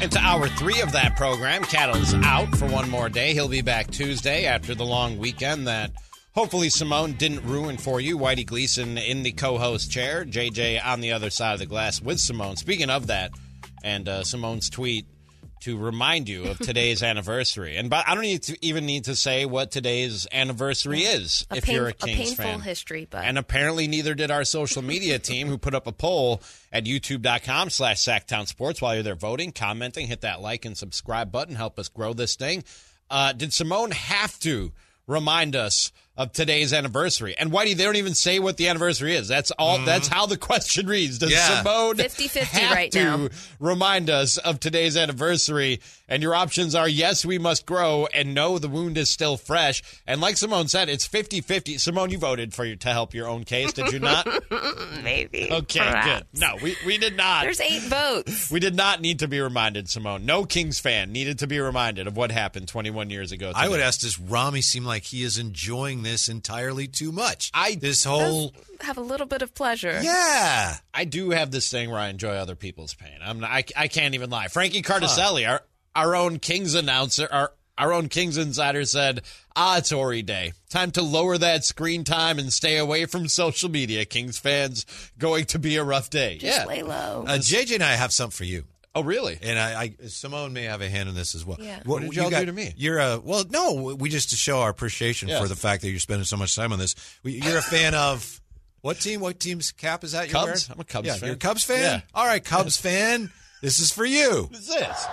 Into hour 3 of that program. Cattle's out for one more day. He'll be back Tuesday after the long weekend that hopefully Simone didn't ruin for you. Whitey Gleason in the co-host chair. JJ on the other side of the glass with Simone. Speaking of that, and Simone's tweet to remind you of today's anniversary. And I don't need to say what today's anniversary is if you're a Kings fan. A painful history, but... And apparently neither did our social media team, who put up a poll at youtube.com/SacktownSports. While you're there voting, commenting, hit that like and subscribe button. Help us grow this thing. Did Simone have to remind us of today's anniversary? And Whitey, they don't even say what the anniversary is. That's all. That's how the question reads. Does Simone 50-50 have right to now remind us of today's anniversary? And your options are yes, we must grow, and no, the wound is still fresh. And like Simone said, it's 50-50. Simone, you voted to help your own case, did you not? Maybe. Okay, perhaps. good. No, we did not. There's 8 votes. We did not need to be reminded, Simone. No Kings fan needed to be reminded of what happened 21 years ago today. I would ask, does Rami seem like he is enjoying this entirely too much? Does have a little bit of pleasure. Yeah. I do have this thing where I enjoy other people's pain. I can't even lie. Frankie Cardicelli, our own Kings announcer, our own Kings insider said, it's Ori Day. Time to lower that screen time and stay away from social media. Kings fans, going to be a rough day. Just lay low. JJ and I have something for you. Oh, really? And Simone may have a hand in this as well. Yeah. What did y'all do to me? We just to show our appreciation for the fact that you're spending so much time on this. You're a fan of what team? What team's cap is that? You're Cubs. wearing? I'm a Cubs fan. You're a Cubs fan? Yeah. All right, Cubs fan. This is for you. What is this?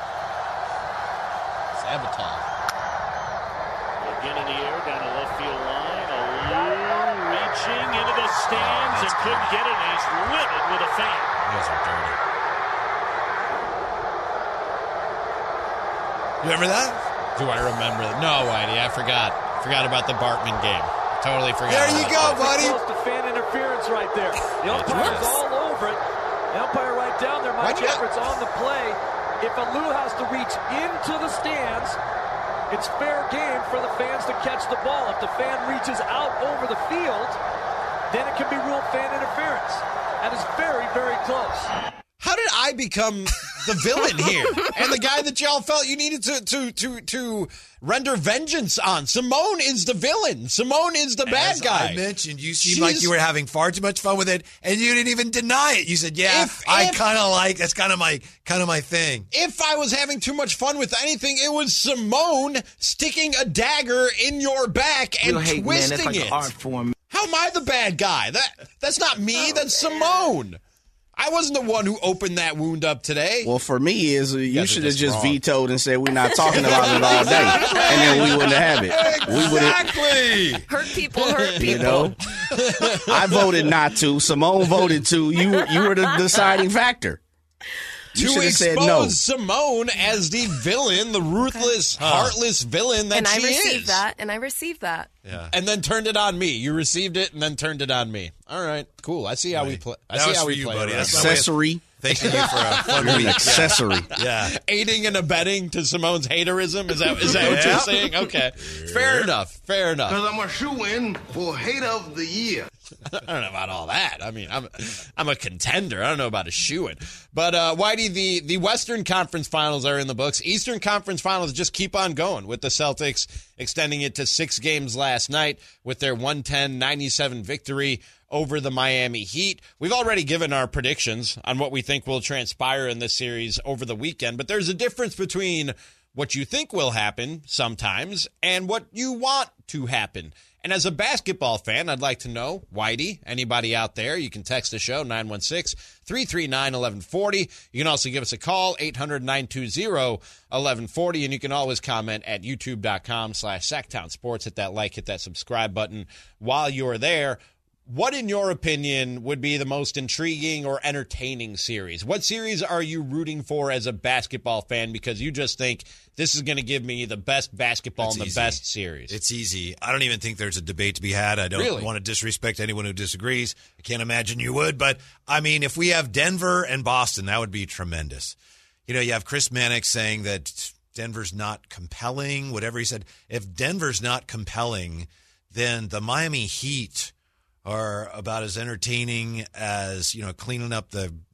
Sabaton. Again in the air, down the left field line. Reaching into the stands and couldn't get it. And he's livid with a fan. You guys are dirty. You remember that? Do I remember that? No, Whitey, I forgot. Forgot about the Bartman game. Totally forgot. There you go, buddy. Close to fan interference right there. The umpire's all over it. The umpire right down there. Mike Everett's on the play. If Alou has to reach into the stands, it's fair game for the fans to catch the ball. If the fan reaches out over the field, then it can be ruled fan interference. That is very, very close. How did I become the villain here? And the guy that y'all felt you needed to render vengeance on? Simone is the villain. Simone is the bad guy. I mentioned, you seemed like you were having far too much fun with it, and you didn't even deny it. You said, that's kind of my thing. If I was having too much fun with anything, it was Simone sticking a dagger in your back and twisting it. How am I the bad guy? That's not me. That's Simone. I wasn't the one who opened that wound up today. Well, for me, you should have just vetoed and said we're not talking about it all day, and then we wouldn't have it. Exactly. Hurt people. You know, I voted not to. Simone voted to. You were the deciding factor. You to should have expose said no. Simone as the villain, the ruthless, heartless villain that she is. And I received that. Yeah. And then turned it on me. You received it and then turned it on me. All right, cool. I see how we play. I see how we play. Buddy. Accessory. Thanking you for a fun You're week. an accessory. Yeah. Aiding and abetting to Simone's haterism? Is that what you're saying? Okay. Fair enough. Because I'm a shoo-in for Hater of the Year. I don't know about all that. I mean, I'm a contender. I don't know about a shoo-in. But, Whitey, the Western Conference Finals are in the books. Eastern Conference Finals just keep on going with the Celtics extending it to 6 games last night with their 110-97 victory over the Miami Heat. We've already given our predictions on what we think will transpire in this series over the weekend, but there's a difference between what you think will happen sometimes and what you want to happen. And as a basketball fan, I'd like to know, Whitey, anybody out there, you can text the show, 916-339-1140. You can also give us a call, 800-920-1140, and you can always comment at youtube.com/SacktownSports. Hit that like, hit that subscribe button while you're there. What, in your opinion, would be the most intriguing or entertaining series? What series are you rooting for as a basketball fan because you just think this is going to give me the best basketball and the best series? It's easy. I don't even think there's a debate to be had. I don't want to disrespect anyone who disagrees. I can't imagine you would. But, I mean, if we have Denver and Boston, that would be tremendous. You know, you have Chris Mannix saying that Denver's not compelling, whatever he said. If Denver's not compelling, then the Miami Heat are about as entertaining as, you know, cleaning up the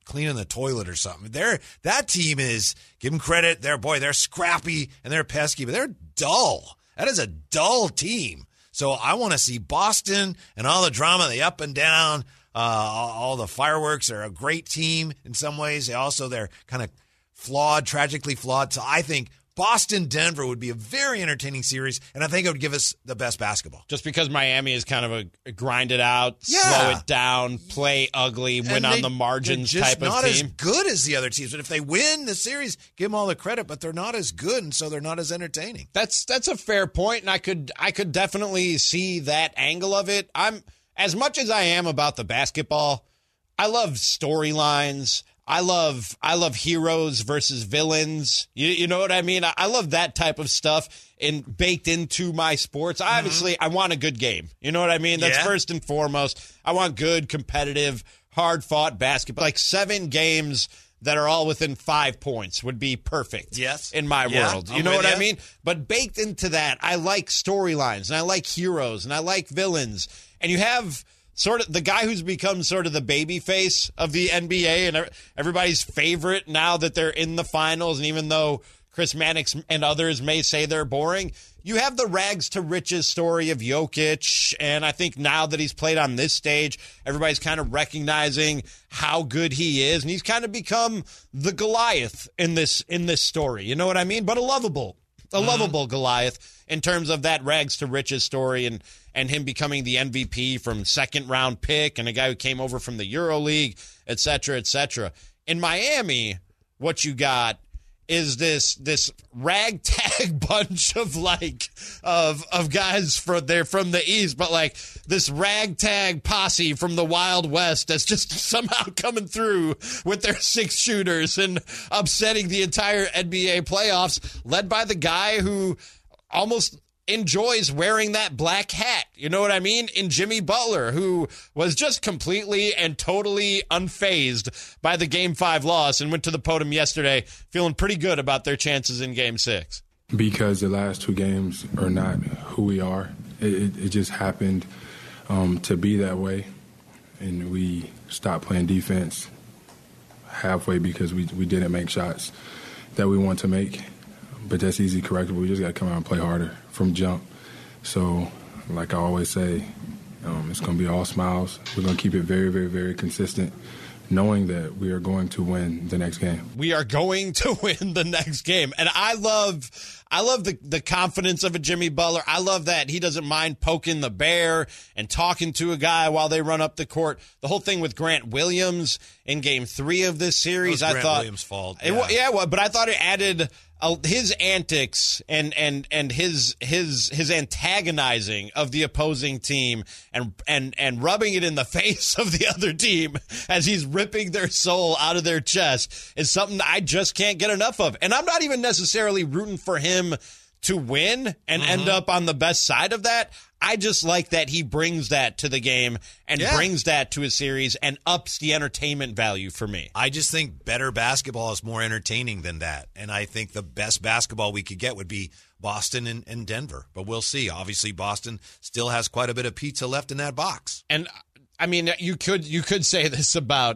cleaning the toilet or something. That team is, give them credit, they're scrappy and they're pesky, but they're dull. That is a dull team. So I want to see Boston and all the drama, the up and down, all the fireworks. Are a great team in some ways. They're kind of flawed, tragically flawed. So I think Boston-Denver would be a very entertaining series, and I think it would give us the best basketball. Just because Miami is kind of a grind it out, slow it down, play ugly, win on the margins type of team. They're just not as good as the other teams. But if they win the series, give them all the credit, but they're not as good, and so they're not as entertaining. That's a fair point, and I could definitely see that angle of it. I'm as much as I am about the basketball, I love storylines. I love heroes versus villains. You know what I mean? I love that type of stuff baked into my sports. Obviously, I want a good game. You know what I mean? That's first and foremost. I want good, competitive, hard-fought basketball. Like 7 games that are all within 5 points would be perfect in my world. You know what I mean? But baked into that, I like storylines, and I like heroes, and I like villains. And you have sort of the guy who's become sort of the baby face of the NBA and everybody's favorite now that they're in the finals. And even though Chris Mannix and others may say they're boring, you have the rags to riches story of Jokic. And I think now that he's played on this stage, everybody's kind of recognizing how good he is. And he's kind of become the Goliath in this story. You know what I mean? But a lovable Goliath in terms of that rags to riches story and him becoming the MVP from second-round pick and a guy who came over from the EuroLeague, et cetera, et cetera. In Miami, what you got is this ragtag bunch of guys from the East, but like this ragtag posse from the Wild West that's just somehow coming through with their 6 shooters and upsetting the entire NBA playoffs, led by the guy who almost enjoys wearing that black hat. You know what I mean? In Jimmy Butler, who was just completely and totally unfazed by the Game 5 loss and went to the podium yesterday feeling pretty good about their chances in Game 6. Because the last 2 games are not who we are. It just happened to be that way. And we stopped playing defense halfway because we didn't make shots that we want to make. But that's easy correctable. We just got to come out and play harder from jump. So, like I always say, it's going to be all smiles. We're going to keep it very, very, very consistent, knowing that we are going to win the next game. We are going to win the next game. And I love the confidence of a Jimmy Butler. I love that he doesn't mind poking the bear and talking to a guy while they run up the court. The whole thing with Grant Williams in Game 3 of this series, I thought Williams' fault. But I thought it added his antics and his antagonizing of the opposing team and rubbing it in the face of the other team as he's ripping their soul out of their chest is something I just can't get enough of. And I'm not even necessarily rooting for him to win and end up on the best side of that. I just like that he brings that to the game and brings that to a series and ups the entertainment value for me. I just think better basketball is more entertaining than that. And I think the best basketball we could get would be Boston and Denver. But we'll see. Obviously, Boston still has quite a bit of pizza left in that box. And I mean, you could say this about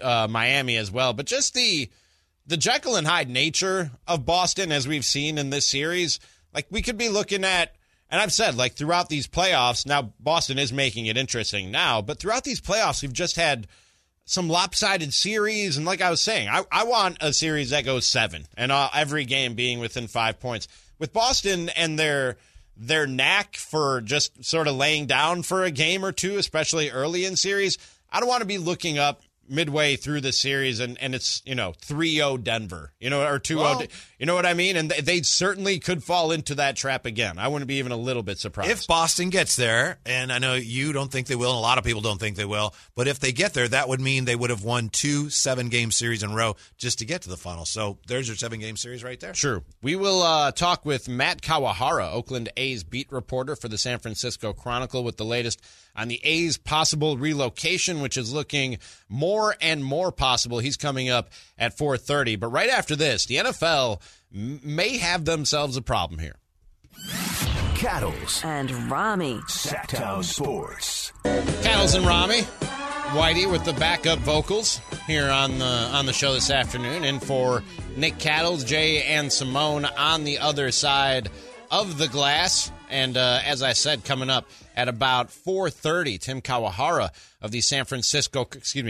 Miami as well, but just the Jekyll and Hyde nature of Boston, as we've seen in this series, like we could be looking at, and I've said, like throughout these playoffs, now Boston is making it interesting now, but throughout these playoffs, we've just had some lopsided series. And like I was saying, I want a series that goes 7 and every game being within 5 points. With Boston and their knack for just sort of laying down for a game or two, especially early in series, I don't want to be looking up midway through the series and it's 3-0 Denver, or 2-0, you know what I mean? And they certainly could fall into that trap again. I wouldn't be even a little bit surprised. If Boston gets there, and I know you don't think they will, and a lot of people don't think they will, but if they get there, that would mean they would have won 2 7-game series in a row just to get to the final. So there's your 7-game series right there. Sure. We will talk with Matt Kawahara, Oakland A's beat reporter for the San Francisco Chronicle, with the latest on the A's possible relocation, which is looking more and more possible. He's coming up at 4:30. But right after this, the NFL may have themselves a problem here. Cattles and Rami. Sacktown Sports. Cattles and Rami. Whitey with the backup vocals here on the show this afternoon, and for Nick Cattles, Jay, and Simone on the other side of the glass. And as I said, coming up at about 4:30, Matt Kawahara of the San Francisco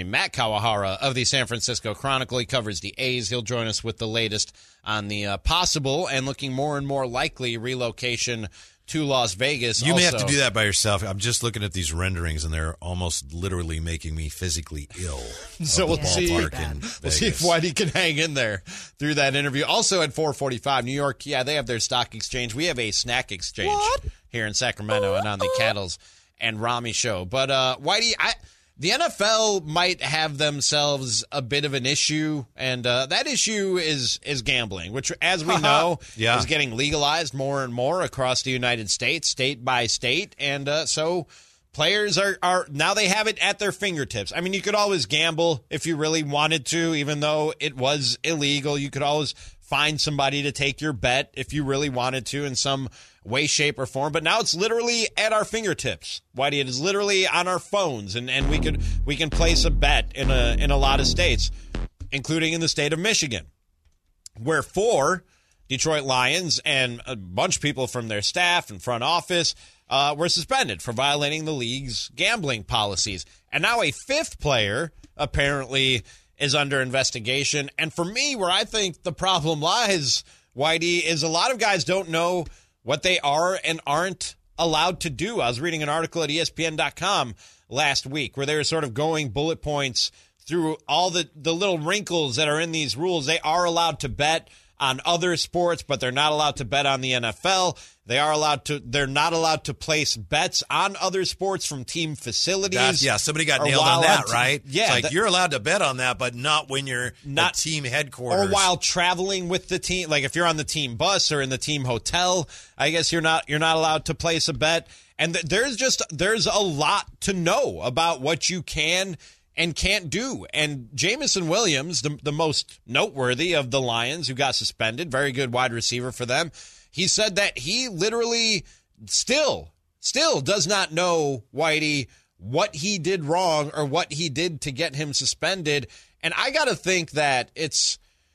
Chronicle. He covers the A's. He'll join us with the latest on the possible and looking more and more likely relocation to Las Vegas. You may have to do that by yourself. I'm just looking at these renderings, and they're almost literally making me physically ill. So we'll see if Whitey can hang in there through that interview. Also at 4:45, New York, they have their stock exchange. We have a snack exchange here in Sacramento and on the Cattles and Rami show. But Whitey, the NFL might have themselves a bit of an issue, and that issue is gambling, which, as we know, is getting legalized more and more across the United States, state by state. And so players are now they have it at their fingertips. I mean, you could always gamble if you really wanted to, even though it was illegal. You could always find somebody to take your bet if you really wanted to in some way, shape, or form. But now it's literally at our fingertips, Whitey. It is literally on our phones, and we can place a bet in a lot of states, including in the state of Michigan, where 4 Detroit Lions and a bunch of people from their staff and front office were suspended for violating the league's gambling policies. And now a 5th player apparently is under investigation. And for me, where I think the problem lies, Whitey, is a lot of guys don't know what they are and aren't allowed to do. I was reading an article at ESPN.com last week where they were sort of going bullet points through all the little wrinkles that are in these rules. They are allowed to bet on other sports, but they're not allowed to bet on the NFL. They're not allowed to place bets on other sports from team facilities. Somebody got nailed on that, right? Yeah. It's like you're allowed to bet on that, but not when you're at team headquarters. Or while traveling with the team. Like if you're on the team bus or in the team hotel, I guess you're not allowed to place a bet. And there's a lot to know about what you can and can't do. And Jameson Williams, the most noteworthy of the Lions who got suspended, very good wide receiver for them, he said that he literally still does not know, Whitey, what he did wrong or what he did to get him suspended. And I got to think that it's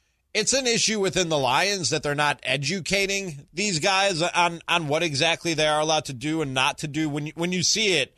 an issue within the Lions that they're not educating these guys on what exactly they are allowed to do and not to do. When you see it,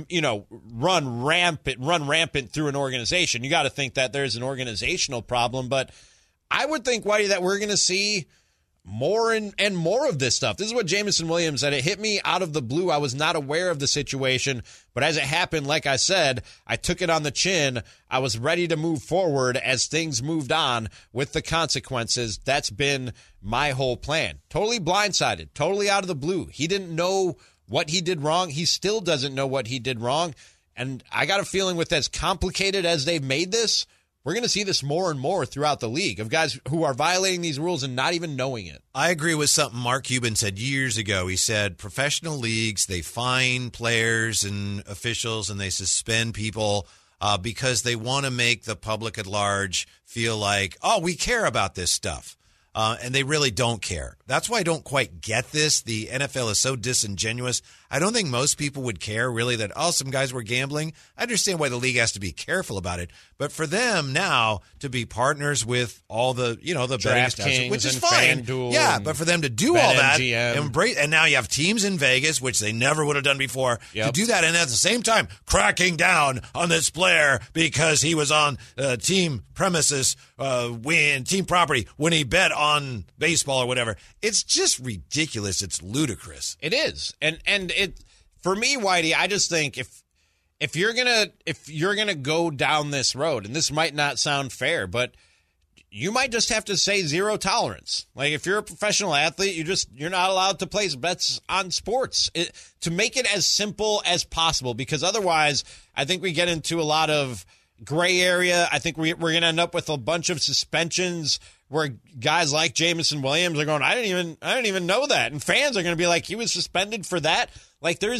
run rampant through an organization, you got to think that there's an organizational problem. But I would think, Whitey, that we're going to see more and more of this stuff. This is what Jameson Williams said. It hit me out of the blue. I was not aware of the situation, but as it happened, like I said, I took it on the chin. I was ready to move forward as things moved on with the consequences. That's been my whole plan. Totally blindsided, totally out of the blue. He didn't know what he did wrong. He still doesn't know what he did wrong. And I got a feeling with as complicated as they've made this, we're going to see this more and more throughout the league of guys who are violating these rules and not even knowing it. I agree with something Mark Cuban said years ago. He said professional leagues, they fine players and officials and they suspend people because they want to make the public at large feel like, we care about this stuff. And they really don't care. That's why I don't quite get this. The NFL is so disingenuous. I don't think most people would care really that, some guys were gambling. I understand why the league has to be careful about it. But for them now to be partners with all the, the betting stuff, which is fine. Yeah, but for them to do all that, embrace, and now you have teams in Vegas, which they never would have done before, to do that. And at the same time, cracking down on this player because he was on team premises, team property when he bet on baseball or whatever. It's just ridiculous. It's ludicrous. It is. And it, for me, Whitey, I just think if you're gonna go down this road, and this might not sound fair, but you might just have to say zero tolerance. Like if you're a professional athlete, you're not allowed to place bets on sports. To make it as simple as possible, because otherwise I think we get into a lot of gray area. I think we're going to end up with a bunch of suspensions where guys like Jameson Williams are going, I didn't even know that. And fans are going to be like, he was suspended for that. Like there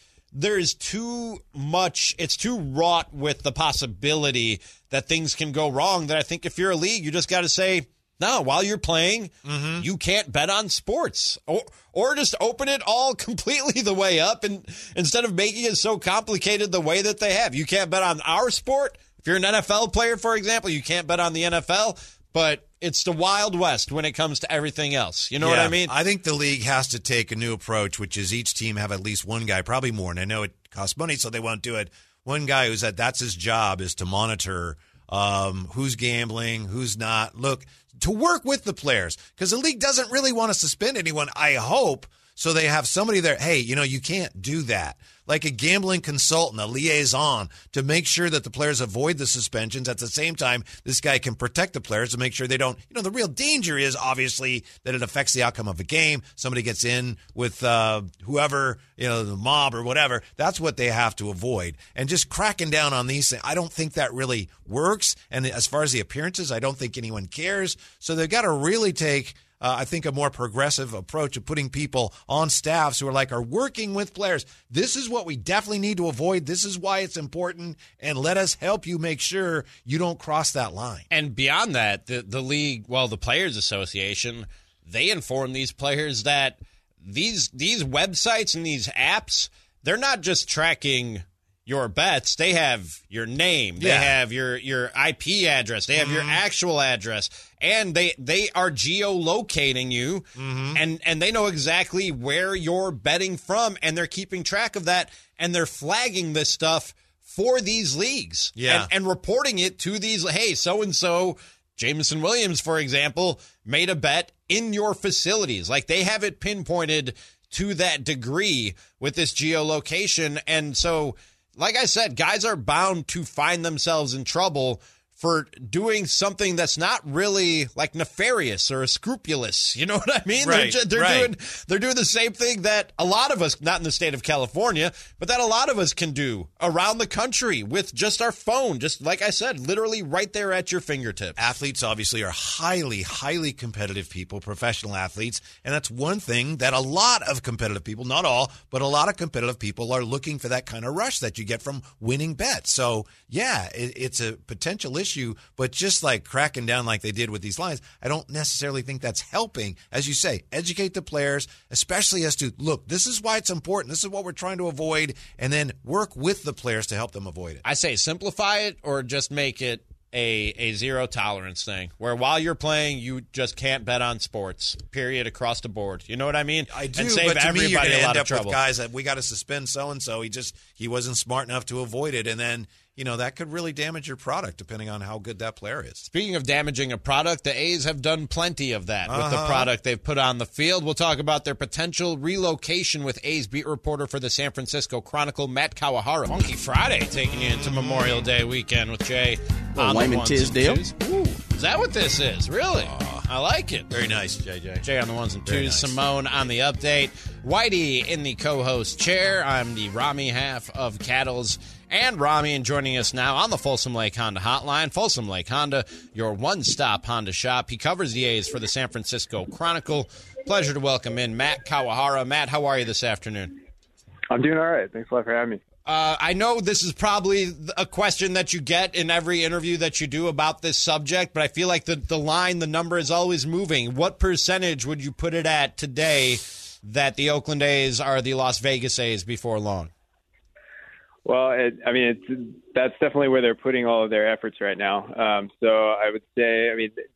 is too much. It's too wrought with the possibility that things can go wrong that I think if you're a league, you just got to say, No, while you're playing, you can't bet on sports. Or just open it all completely the way up, and instead of making it so complicated the way that they have. You can't bet on our sport. If you're an NFL player, for example, you can't bet on the NFL, but it's the Wild West when it comes to everything else. You know what I mean? I think the league has to take a new approach, which is each team have at least one guy, probably more, and I know it costs money, so they won't do it. One guy that's his job is to monitor who's gambling, who's not. Look, to work with the players, because the league doesn't really want to suspend anyone, I hope, so they have somebody there. Hey, you can't do that. Like a gambling consultant, a liaison, to make sure that the players avoid the suspensions. At the same time, this guy can protect the players to make sure they don't. The real danger is obviously that it affects the outcome of a game. Somebody gets in with whoever, the mob or whatever. That's what they have to avoid. And just cracking down on these things, I don't think that really works. And as far as the appearances, I don't think anyone cares. So they've got to really take I think a more progressive approach of putting people on staffs who are working with players. This is what we definitely need to avoid. This is why it's important, and let us help you make sure you don't cross that line. And beyond that, the league, the Players Association, they inform these players that these websites and these apps, they're not just tracking your bets. They have your name. They have your IP address. They have your actual address. And they are geolocating you, and they know exactly where you're betting from, and they're keeping track of that, and they're flagging this stuff for these leagues. And reporting it to these, hey, so-and-so, Jameson Williams, for example, made a bet in your facilities. They have it pinpointed to that degree with this geolocation. And so, like I said, guys are bound to find themselves in trouble for doing something that's not really nefarious or scrupulous. You know what I mean? Right, they're doing the same thing that a lot of us, not in the state of California, but that a lot of us can do around the country with just our phone. Just like I said, literally right there at your fingertips. Athletes obviously are highly, highly competitive people, professional athletes. And that's one thing that a lot of competitive people, not all, but a lot of competitive people are looking for, that kind of rush that you get from winning bets. So, yeah, it's a potential issue. But just cracking down like they did with these lines, I don't necessarily think that's helping. As you say, educate the players, especially as to, look, this is why it's important. This is what we're trying to avoid, and then work with the players to help them avoid it. I say simplify it, or just make it a zero tolerance thing, where while you're playing, you just can't bet on sports, period, across the board. You know what I mean? I do, and save but to me, you're going to end up trouble. with guys that we got to suspend so-and-so. He wasn't smart enough to avoid it, and then that could really damage your product depending on how good that player is. Speaking of damaging a product, the A's have done plenty of that with the product they've put on the field. We'll talk about their potential relocation with A's beat reporter for the San Francisco Chronicle, Matt Kawahara. Funky Friday, taking you into Memorial Day weekend with Jay on the ones and twos. Ooh, is that what this is? Really? I like it. Very nice, JJ. Jay on the ones and twos. Nice. Simone on the update. Whitey in the co-host chair. I'm the Rami half of Cattles and Rami, and joining us now on the Folsom Lake Honda hotline. Folsom Lake Honda, your one-stop Honda shop. He covers the A's for the San Francisco Chronicle. Pleasure to welcome in Matt Kawahara. Matt, how are you this afternoon? I'm doing all right. Thanks a lot for having me. I know this is probably a question that you get in every interview that you do about this subject, but I feel like the number is always moving. What percentage would you put it at today that the Oakland A's are the Las Vegas A's before long? Well, that's definitely where they're putting all of their efforts right now. So I would say,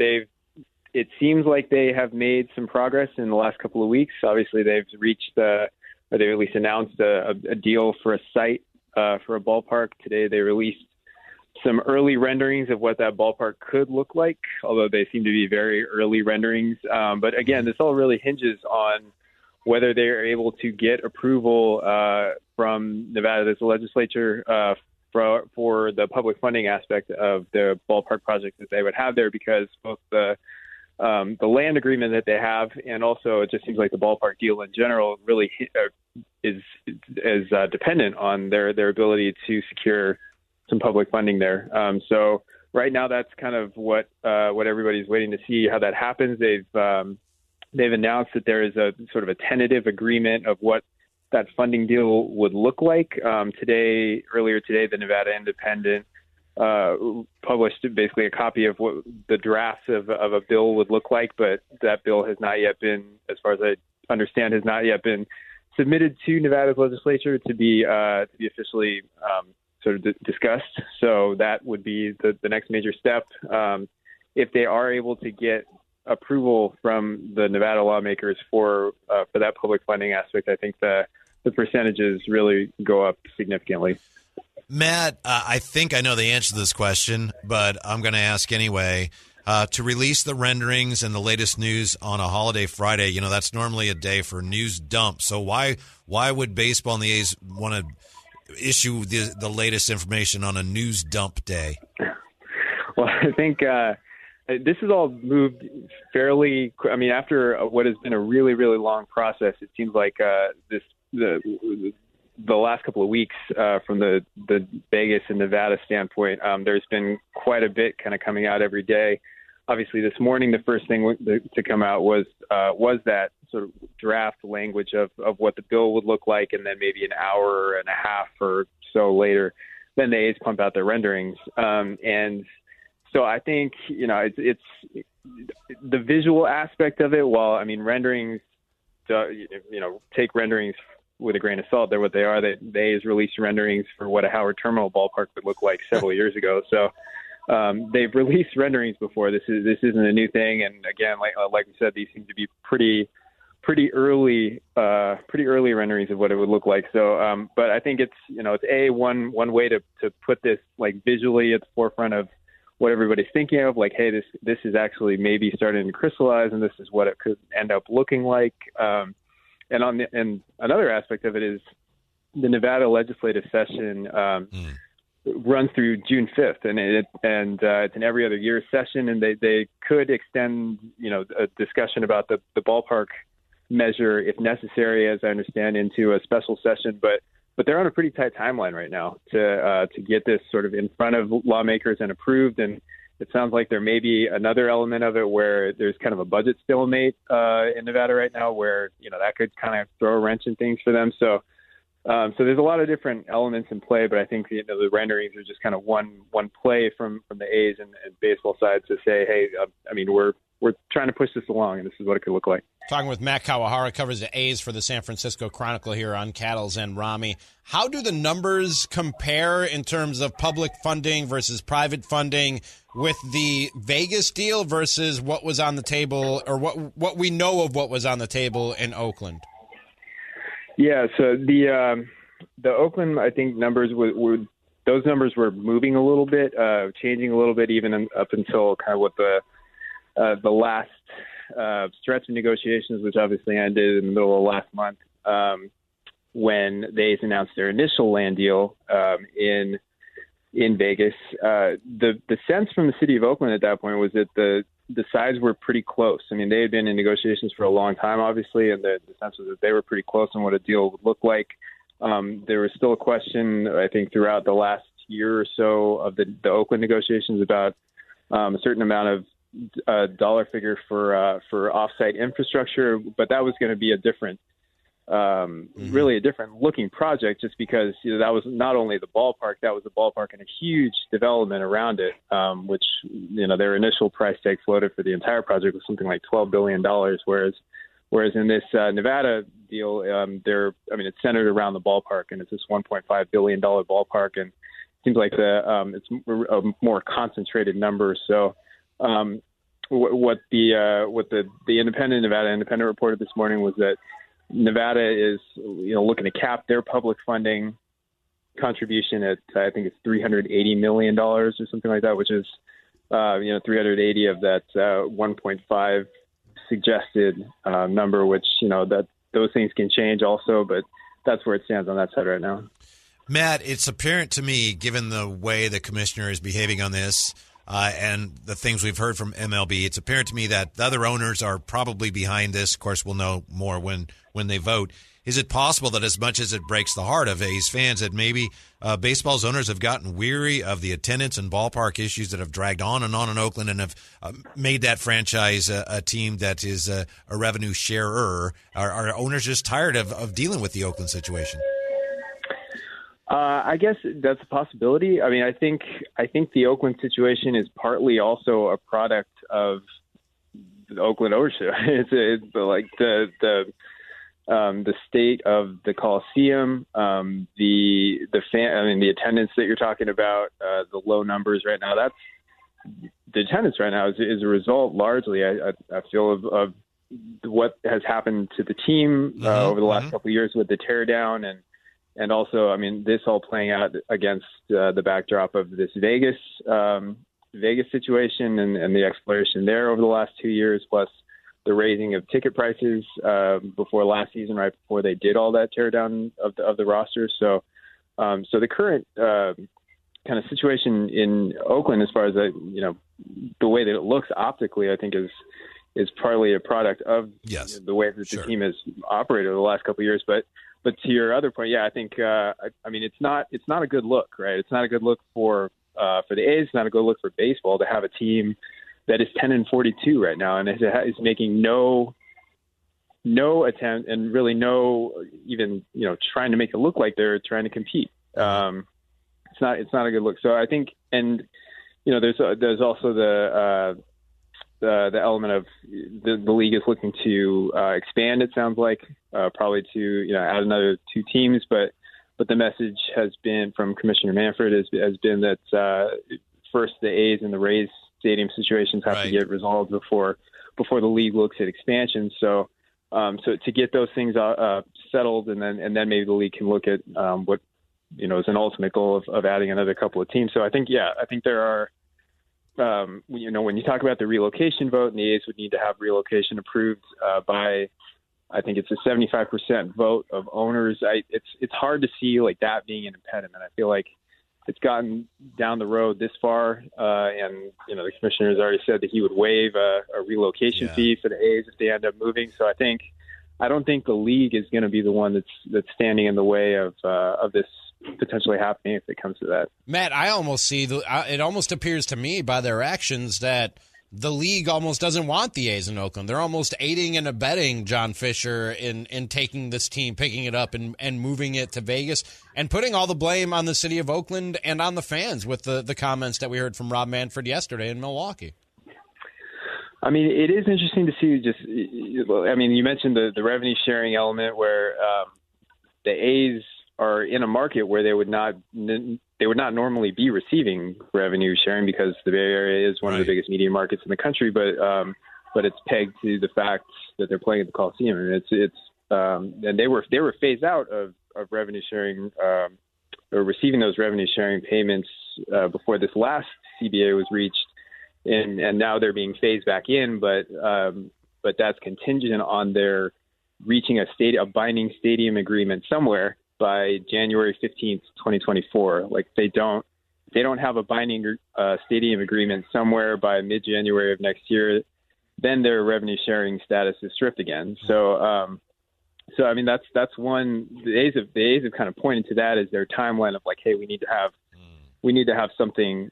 it seems like they have made some progress in the last couple of weeks. Obviously, they've reached or they at least announced a deal for a site for a ballpark. Today, they released some early renderings of what that ballpark could look like, although they seem to be very early renderings. But again, this all really hinges on whether they are able to get approval from Nevada's legislature for the public funding aspect of the ballpark project that they would have there, because both the land agreement that they have, and also it just seems like the ballpark deal in general really is dependent on their ability to secure some public funding there. So right now, that's kind of what everybody's waiting to see how that happens. They've announced that there is a sort of a tentative agreement of what that funding deal would look like. Earlier today, the Nevada Independent published basically a copy of what the drafts of a bill would look like, but that bill has not yet been, as far as I understand, has not yet been submitted to Nevada's legislature to be officially sort of discussed. So that would be the next major step. If they are able to get approval from the Nevada lawmakers for that public funding aspect, I think the percentages really go up significantly. Matt, I think I know the answer to this question, but I'm going to ask anyway. To release the renderings and the latest news on a holiday Friday, that's normally a day for news dump. So why would baseball and the A's want to issue the latest information on a news dump day? Well, I think this has all moved fairly. I mean, after what has been a really, really long process, it seems like the last couple of weeks from the Vegas and Nevada standpoint, there's been quite a bit kind of coming out every day. Obviously, this morning, the first thing to come out was that sort of draft language of what the bill would look like, and then maybe an hour and a half or so later, then the A's pump out their renderings. And so I think, it's the visual aspect of it. While, I mean, renderings, take renderings with a grain of salt. They're what they are. The A's released renderings for what a Howard Terminal ballpark would look like several years ago. So they've released renderings before. This isn't a new thing. And again, like we said, these seem to be pretty early renderings of what it would look like. So, but I think it's one way to put this like visually at the forefront of what everybody's thinking of. Like, hey, this is actually maybe starting to crystallize, and this is what it could end up looking like. And another aspect of it is the Nevada legislative session runs through June 5th, and it's an every other year session, and they could extend a discussion about the ballpark measure if necessary, as I understand, into a special session. But they're on a pretty tight timeline right now to get this sort of in front of lawmakers and approved. And it sounds like there may be another element of it where there's kind of a budget stalemate in Nevada right now, where that could kind of throw a wrench in things for them. So there's a lot of different elements in play, but I think the renderings are just kind of one play from the A's and baseball side to say, hey, I mean, we're trying to push this along, and this is what it could look like. Talking with Matt Kawahara, covers the A's for the San Francisco Chronicle here on Cattles and Rami. How do the numbers compare in terms of public funding versus private funding with the Vegas deal versus what was on the table, or what we know of what was on the table in Oakland? Yeah, so the Oakland, I think, numbers those numbers were moving a little bit, changing a little bit, even up until kind of what the last stretch of negotiations, which obviously ended in the middle of last month, when they announced their initial land deal in Vegas. The sense from the city of Oakland at that point was that the sides were pretty close. I mean, they had been in negotiations for a long time, obviously, and the sense was that they were pretty close on what a deal would look like. There was still a question, I think, throughout the last year or so of the Oakland negotiations about a certain amount of dollar figure for offsite infrastructure, but that was going to be a different, really a different looking project, just because that was not only the ballpark, that was the ballpark and a huge development around it, which their initial price tag floated for the entire project was something like $12 billion, whereas in this Nevada deal, it's centered around the ballpark, and it's this $1.5 billion ballpark, and it seems like it's a more concentrated number. So. What the Nevada Independent reported this morning was that Nevada is looking to cap their public funding contribution at, I think it's $380 million or something like that, which is 380 of that 1.5 suggested number, which that those things can change also, but that's where it stands on that side right now. Matt, it's apparent to me, given the way the commissioner is behaving on this, and the things we've heard from MLB, it's apparent to me that the other owners are probably behind this. Of course, we'll know more when they vote. Is it possible that as much as it breaks the heart of A's fans, that maybe baseball's owners have gotten weary of the attendance and ballpark issues that have dragged on in Oakland and have made that franchise a team that is a revenue sharer? Are owners just tired of dealing with the Oakland situation? I guess that's a possibility. I mean, I think the Oakland situation is partly also a product of the Oakland ownership. It's like the state of the Coliseum, the attendance that you're talking about, the low numbers right now. That's the attendance right now is a result largely, I feel, of what has happened to the team over the last couple of years with the teardown, and also, I mean, this all playing out against the backdrop of this Vegas situation and the exploration there over the last 2 years, plus the raising of ticket prices before last season, right before they did all that teardown of the roster. So the current kind of situation in Oakland, as far as the way that it looks optically, I think is partly a product of the way that the team has operated over the last couple of years. But to your other point, I think I mean it's not a good look, right? It's not a good look for the A's. It's not a good look for baseball to have a team that is 10-42 right now and is making no attempt and really no even trying to make it look like they're trying to compete. It's not a good look. So I think, and there's also the element of the league is looking to expand. It sounds like probably to add another 2 teams, but the message has been from Commissioner Manfred has been that first the A's and the Rays stadium situations have to get resolved before the league looks at expansion. So to get those things settled, and then maybe the league can look at what is an ultimate goal of adding another couple of teams. So I think there are. When you talk about the relocation vote, and the A's would need to have relocation approved by, I think it's a 75% vote of owners. It's hard to see like that being an impediment. I feel like it's gotten down the road this far, and the commissioner has already said that he would waive a relocation fee for the A's if they end up moving. So I don't think the league is going to be the one that's standing in the way of this potentially happening if it comes to that. Matt, I almost see it almost appears to me by their actions that the league almost doesn't want the A's in Oakland. They're almost aiding and abetting John Fisher in taking this team, picking it up and moving it to Vegas, and putting all the blame on the city of Oakland and on the fans with the comments that we heard from Rob Manfred yesterday in Milwaukee. I mean, it is interesting to see you mentioned the revenue sharing element where the A's are in a market where they would not normally be receiving revenue sharing because the Bay Area is one of the biggest media markets in the country, but it's pegged to the fact that they're playing at the Coliseum, and and they were phased out of revenue sharing or receiving those revenue sharing payments before this last CBA was reached, and now they're being phased back in, but that's contingent on their reaching a binding stadium agreement somewhere by January 15th, 2024. Like they don't have a binding stadium agreement somewhere by mid-January of next year, then their revenue sharing status is stripped again. So I mean that's one. The A's have kind of pointed to that as their timeline of like, hey, we need to have something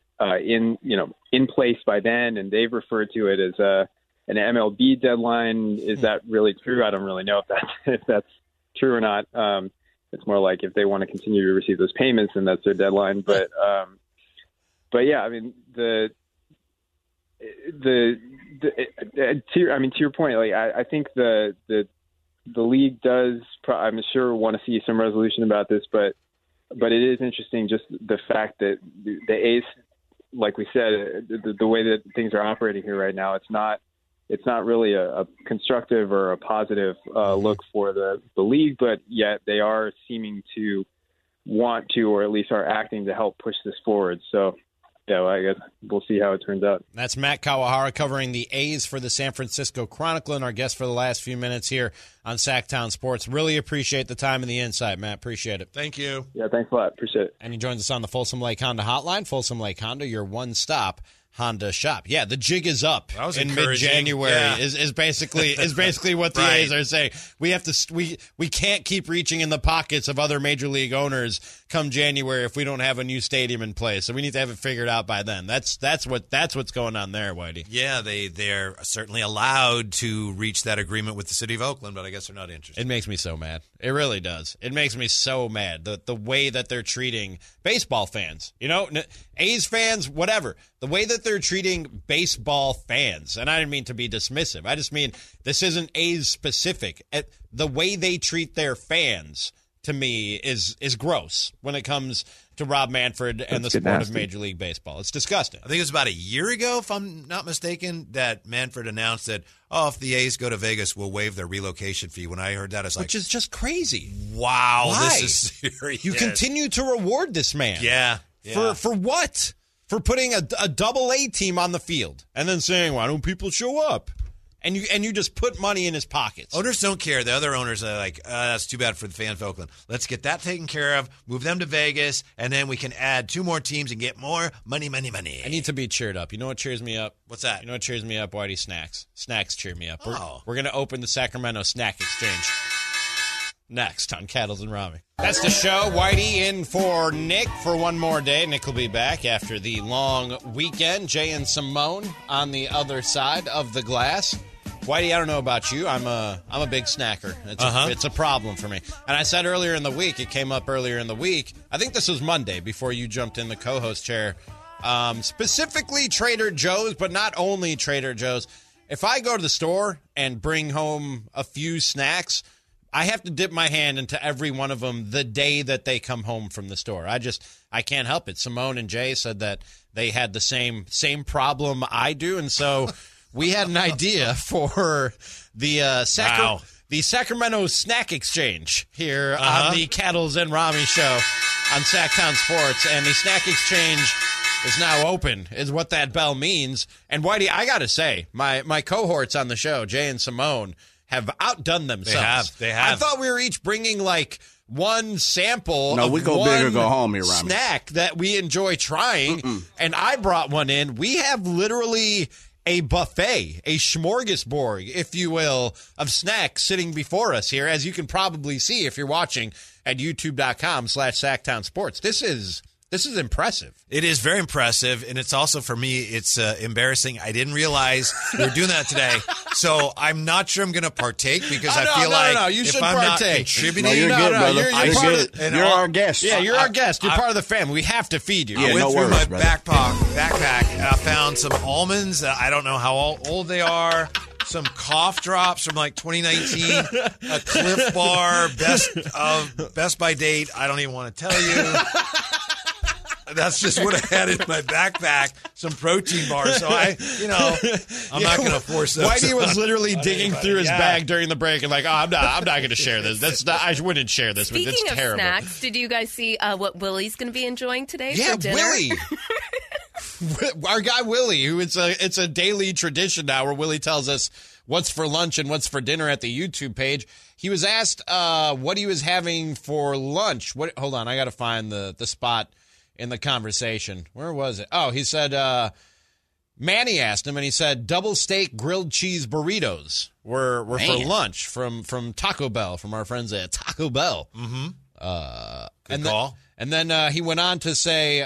in place by then, and they've referred to it as an MLB deadline. Is that really true? I don't really know if that's true or not. It's more like if they want to continue to receive those payments, and that's their deadline. But yeah, I mean to your point, like I think the league does, I'm sure, want to see some resolution about this, but it is interesting just the fact that the A's, like we said, the way that things are operating here right now, it's not really a constructive or a positive look for the league, but yet they are seeming to want to, or at least are acting to help push this forward. So, yeah, I guess we'll see how it turns out. That's Matt Kawahara covering the A's for the San Francisco Chronicle, and our guest for the last few minutes here on Sacktown Sports. Really appreciate the time and the insight, Matt. Appreciate it. Thank you. Yeah, thanks a lot. Appreciate it. And he joins us on the Folsom Lake Honda Hotline. Folsom Lake Honda, your one stop Honda shop. Yeah, the jig is up That was in encouraging. mid-January. Yeah. Is basically what the Right. A's are saying. We have to we can't keep reaching in the pockets of other major league owners come January if we don't have a new stadium in place. So we need to have it figured out by then. That's what's going on there, Whitey. Yeah, they're certainly allowed to reach that agreement with the city of Oakland, but I guess they're not interested. It makes me so mad. It really does. It makes me so mad. The way that they're treating baseball fans, A's fans, whatever. The way that they're treating baseball fans. And I didn't mean to be dismissive. I just mean this isn't A's specific. The way they treat their fans, to me, is gross when it comes to Rob Manfred and the sport of Major League Baseball. It's disgusting. I think it was about a year ago, if I'm not mistaken, that Manfred announced that, if the A's go to Vegas, we'll waive their relocation fee. When I heard that, I was like, which is just crazy. Wow, Why? this is serious. You continue to reward this man. Yeah. For what? For putting a double-A team on the field and then saying, why don't people show up? And you just put money in his pockets. Owners don't care. The other owners are like, that's too bad for the fans of Oakland. Let's get that taken care of, move them to Vegas, and then we can add 2 more teams and get more money. I need to be cheered up. You know what cheers me up? What's that? You know what cheers me up, Whitey? Snacks. Snacks cheer me up. Oh. We're going to open the Sacramento Snack Exchange next on Cattles and Rami. That's the show. Whitey in for Nick for one more day. Nick will be back after the long weekend. Jay and Simone on the other side of the glass. Whitey, I don't know about you. I'm a big snacker. It's a problem for me. And I said earlier in the week, it came up earlier in the week, I think this was Monday before you jumped in the co-host chair, specifically Trader Joe's, but not only Trader Joe's. If I go to the store and bring home a few snacks, I have to dip my hand into every one of them the day that they come home from the store. I can't help it. Simone and Jay said that they had the same problem I do, and so we had an idea for the Sacramento Snack Exchange here on the Cattles and Rami show on Sacktown Sports, and the Snack Exchange is now open, is what that bell means. And Whitey, I got to say, my cohorts on the show, Jay and Simone, have outdone themselves. They have. I thought we were each bringing like one sample No, of we go one big or go home here, Rami. snack that we enjoy trying, and I brought one in. We have literally a buffet, a smorgasbord, if you will, of snacks sitting before us here, as you can probably see if you're watching at youtube.com/SacktownSports. This is impressive. It is very impressive, and it's also, for me, it's embarrassing. I didn't realize we were doing that today, so I'm not sure I'm going to partake because I feel like you if should I'm partake. not contributing, You're good, brother. you're part good. of You're our guest. Yeah, you're our guest. You're part of the family. We have to feed you. Yeah, I went no through worries, my brother. backpack, and I found some almonds. I don't know how old they are. Some cough drops from like 2019. A Cliff Bar, best by date. I don't even want to tell you. That's just what I had in my backpack. Some protein bars. So I'm not going to force those. Whitey was literally digging through his bag during the break and like, I'm not going to share this. I wouldn't share this. Speaking It's of terrible. snacks, did you guys see what Willie's going to be enjoying today Yeah, for dinner? Willie. Our guy Willie, who it's a daily tradition now where Willie tells us what's for lunch and what's for dinner at the YouTube page. He was asked what he was having for lunch. Hold on, I got to find the spot in the conversation. Where was it? Oh, he said, Manny asked him, and he said double steak grilled cheese burritos were for lunch from Taco Bell, from our friends at Taco Bell. Mm-hmm. Good call. And then he went on to say,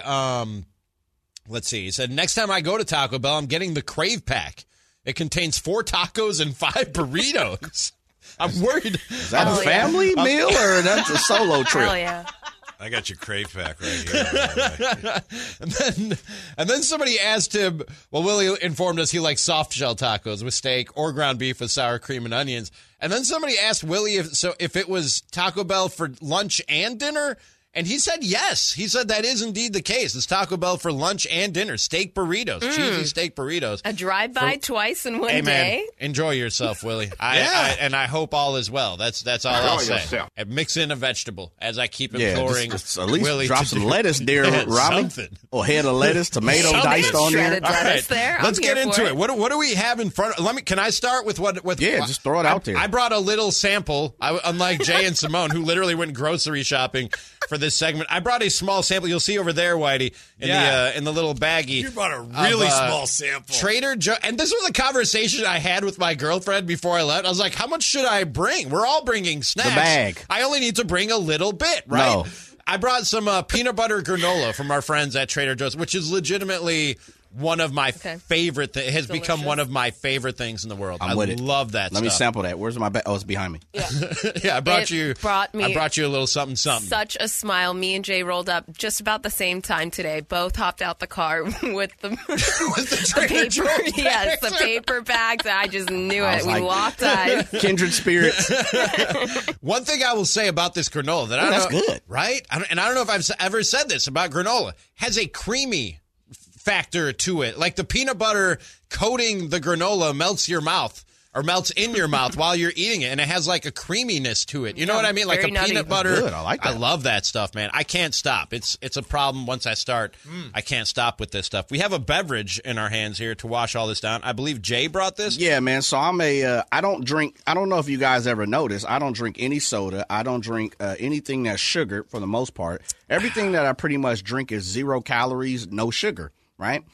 let's see, he said, next time I go to Taco Bell, I'm getting the Crave Pack. It contains 4 tacos and 5 burritos. I'm worried. Is that a family meal or that's a solo trip? Oh, yeah. I got your Crave Pack right here. and then somebody asked him, well, Willie informed us he likes soft shell tacos with steak or ground beef with sour cream and onions. And then somebody asked Willie if it was Taco Bell for lunch and dinner. And he said yes. He said that is indeed the case. It's Taco Bell for lunch and dinner. Steak burritos, cheesy steak burritos. A drive-by twice in one Hey, man, day. enjoy yourself, Willie. And I hope all is well. That's all I'll say. And mix in a vegetable as I keep imploring just at least Willie drop to some do lettuce there, Rami. something. Or head of lettuce, tomato diced on there. Shredded lettuce there. Let's I'm get here into for it. What do we have in front of Can I start with what Yeah, just throw it out there. I brought a little sample. Unlike Jay and Simone, who literally went grocery shopping for this segment. I brought a small sample. You'll see over there, Whitey, in the little baggie. You brought a really small sample. Trader Joe, and this was a conversation I had with my girlfriend before I left. I was like, how much should I bring? We're all bringing snacks. The bag. I only need to bring a little bit, right? No. I brought some peanut butter granola from our friends at Trader Joe's, which is legitimately one of my favorite things. It has become one of my favorite things in the world. I love that stuff. Let me sample that. Where's my bag? Oh, it's behind me. Yeah, I brought you a little something. Such a smile. Me and Jay rolled up just about the same time today. Both hopped out the car with the paper. Yes, the paper bags. I just knew it. We locked eyes. Kindred spirits. One thing I will say about this granola that I don't that's know, good, right? I don't know if I've ever said this about granola. Has a creamy factor to it. Like the peanut butter coating the granola melts your mouth or melts in your mouth while you're eating it, and it has like a creaminess to it. You know what I mean? Like a peanut butter. Good. I like that. I love that stuff, man. I can't stop. It's a problem once I start. I can't stop with this stuff. We have a beverage in our hands here to wash all this down. I believe Jay brought this. Yeah, man. So I don't drink. I don't know if you guys ever noticed. I don't drink any soda. I don't drink anything that's sugar for the most part. Everything that I pretty much drink is 0 calories, no sugar. Right?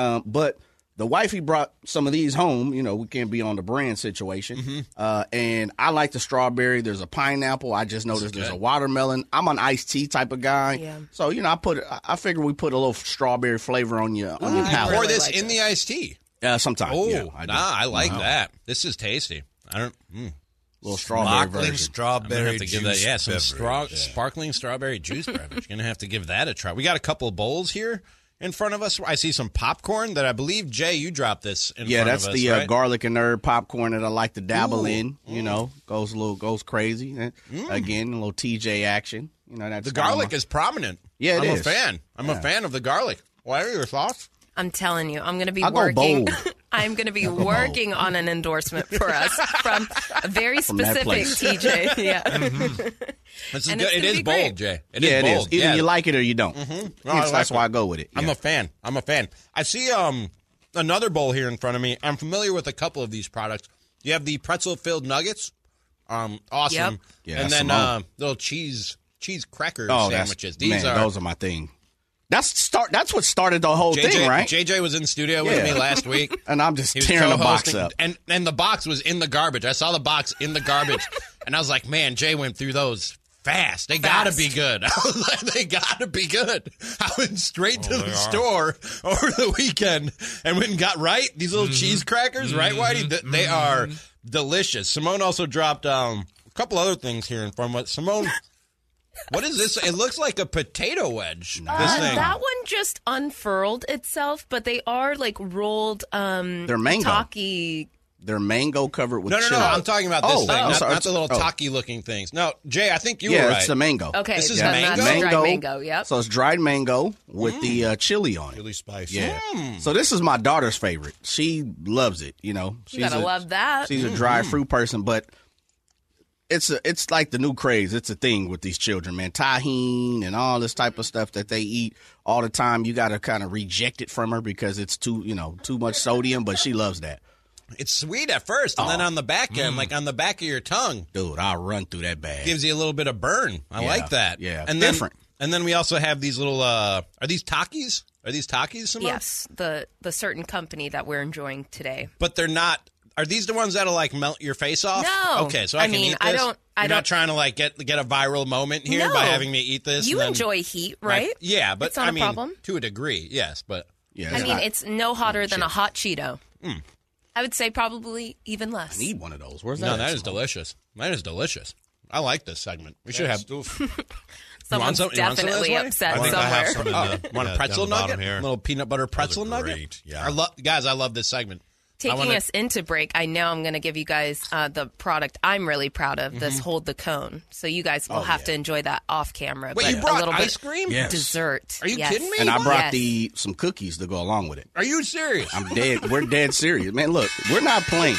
But the wifey brought some of these home. You know, we can't be on the brand situation. And I like the strawberry. There's a pineapple. I just noticed there's a watermelon. I'm an iced tea type of guy. Yeah. So, you know, I figure we put a little strawberry flavor on your palate. Pour this in the iced tea. Sometimes. Oh, yeah, I like that. This is tasty. I don't. Little strawberry version. Strawberry juice. Give that, some sparkling strawberry juice beverage. Gonna have to give that a try. We got a couple of bowls here in front of us. I see some popcorn that I believe, Jay, you dropped this in front of us. Yeah, that's the garlic and herb popcorn that I like to dabble in. You know, goes crazy. Again, a little TJ action. You know, that's the garlic is prominent. Yeah, I'm a fan. I'm a fan of the garlic. What are your thoughts? I'm telling you, I'm going to be working. I'm going to be working on an endorsement for us from a very specific TJ. Yeah. This is good. It is bold, Jay. It is bold. Either you like it or you don't. That's why I go with it. Yeah. I'm a fan. I see another bowl here in front of me. I'm familiar with a couple of these products. You have the pretzel-filled nuggets. Awesome. Yep. Yeah, and then little cheese cracker sandwiches. Those are my thing. That's what started the whole thing, right? JJ was in the studio with me last week. And I'm just tearing the box up. And the box was in the garbage. I saw the box in the garbage. And I was like, man, Jay went through those fast. They got to be good. I was like, they got to be good. I went straight to the store over the weekend and went and got these little cheese crackers, right, Whitey? They are delicious. Simone also dropped a couple other things here in front of us. Simone... What is this? It looks like a potato wedge. This thing. That one just unfurled itself, but they are like rolled. They're mango. Taki. They're mango covered with No. I'm talking about this thing, not the little taki looking things. No, Jay, I think you were right. Yeah, it's the mango. Okay, this is mango. Dried mango. Yep. So it's dried mango with the chili on it. Chili spice. Yeah. So this is my daughter's favorite. She loves it. You know, you gotta love that. She's a dried fruit person, but. It's like the new craze. It's a thing with these children, man. Tahini and all this type of stuff that they eat all the time. You got to kind of reject it from her because it's too much sodium, but she loves that. It's sweet at first, and then on the back end, like on the back of your tongue. Dude, I'll run through that bag. Gives you a little bit of burn. I like that. Yeah, and different. And then we also have these little, are these Takis? Are these Takis, Simone? Yes, the certain company that we're enjoying today. But they're not. Are these the ones that'll like melt your face off? No. Okay, so I can eat this. You're not trying to like get a viral moment here by having me eat this. You enjoy heat, right? Yeah, but it's not a problem. To a degree, yes, but it's no hotter than a hot Cheeto. I would say probably even less. I need one of those. Where's that? No, that is delicious. That is delicious. I like this segment. We should have. Someone's definitely upset somewhere. Want a pretzel nugget? A little peanut butter pretzel nugget? Great. Yeah. Guys, I love this segment. Taking us into break, I know I'm going to give you guys the product I'm really proud of, this Hold the Cone. So you guys will have to enjoy that off camera. Wait, you brought ice cream? Yes. Dessert. Are you kidding me? And I brought some cookies to go along with it. Are you serious? I'm dead. We're dead serious. Man, look, we're not playing.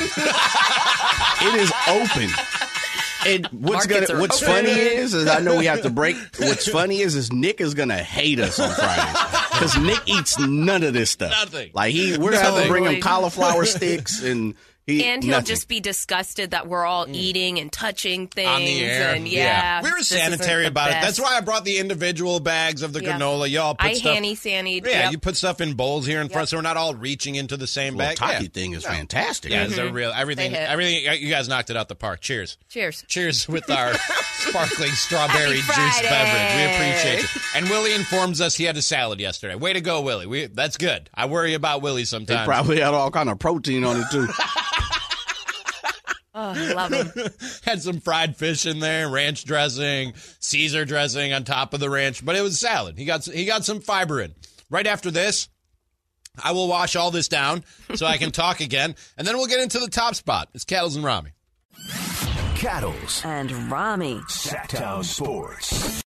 It is open. And what's funny is I know we have to break. What's funny is Nick is gonna hate us on Friday because Nick eats none of this stuff. Nothing. Like we're gonna have to bring him cauliflower sticks and He'll just be disgusted that we're all eating and touching things. On the air. And we were sanitary about it. That's why I brought the individual bags of the granola. Y'all put stuff. Hanny-sannied. Yeah, you put stuff in bowls here in front so we're not all reaching into the same bag. Taki thing is fantastic. Yeah, they're real. Everything. You guys knocked it out the park. Cheers. Cheers with our sparkling strawberry juice beverage. We appreciate it. And Willie informs us he had a salad yesterday. Way to go, Willie. That's good. I worry about Willie sometimes. He probably had all kind of protein on it, too. Oh, I love him. Had some fried fish in there, ranch dressing, Caesar dressing on top of the ranch, but it was salad. He got some fiber in. Right after this, I will wash all this down so I can talk again, and then we'll get into the top spot. It's Cattles and Rami. Cattles and Rami. Sacktown Sports.